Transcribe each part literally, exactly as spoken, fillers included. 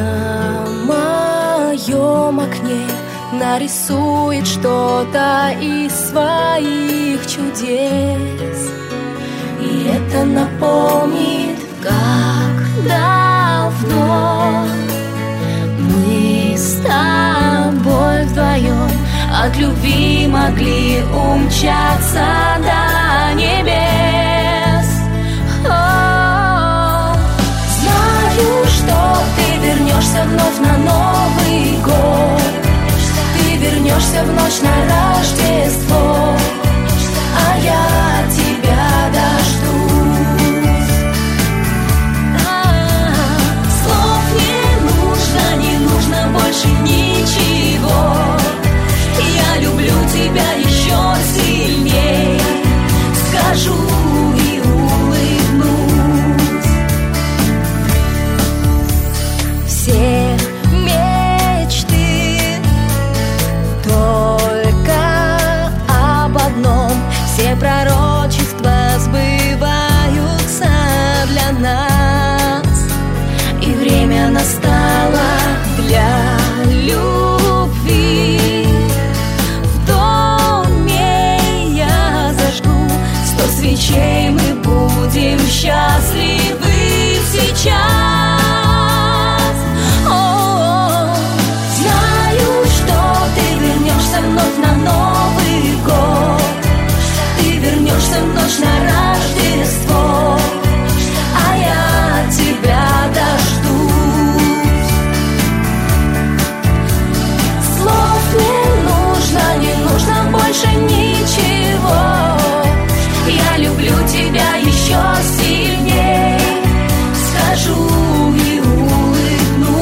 на моем окне нарисует что-то из своих чудес. И это напомнит, как давно мы с тобой вдвоем от любви могли умчаться до небес. О, знаю, что ты вернешься вновь на Новый год, ты вернешься в ночь на Рождество, а я тебя дождусь. А-а-а. Слов не нужно, не нужно больше ничего. Я люблю тебя еще сильней, скажу и улыбнусь. Все мечты только об одном, все пророчества сбываются для нас, и время настало для любви. Свечей мы будем счастливы сейчас. О-о-о. Знаю, что ты вернешься вновь на Новый год, ты вернешься в ночь на Рождество, а я тебя дождусь. Слов не нужно, не нужно больше ничего. Я люблю тебя еще сильней, скажу и улыбнусь.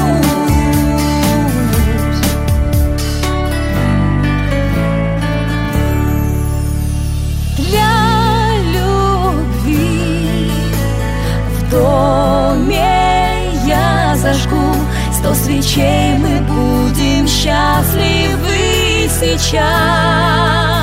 Для любви в доме я зажгу сто свечей, мы будем счастливы сейчас.